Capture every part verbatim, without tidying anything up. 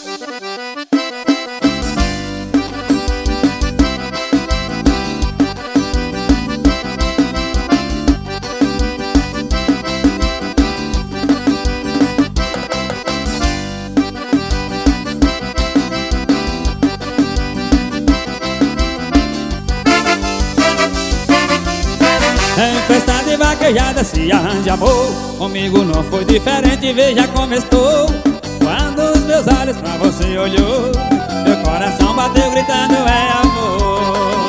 Em festa de vaquejada se arranja amor. Comigo não foi diferente, veja como estou. Quando os meus olhos pra você olhou, meu coração bateu gritando é amor.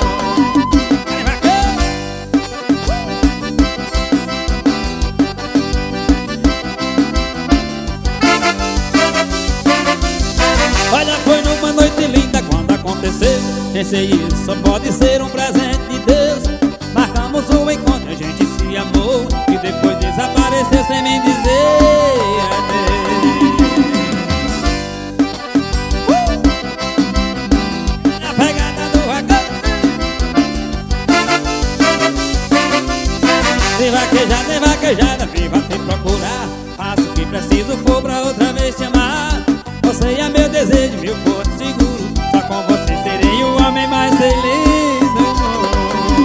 Olha, foi numa noite linda quando aconteceu. Pensei, isso só pode ser um presente de Deus. Marcamos um encontro, a gente se amou e depois desapareceu sem me dizer adeus. uh! A pegada do rock. De vaquejada, de vaquejada, viva te procurar. Faço o que preciso for pra outra vez te amar. Você é meu desejo, meu porto seguro. Só com você serei o homem mais feliz do mundo.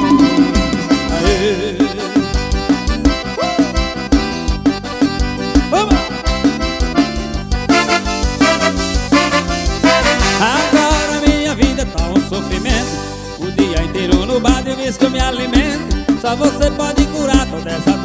Agora minha vida tá um sofrimento. O dia inteiro no bar de uísque eu me alimento. Só você pode curar toda essa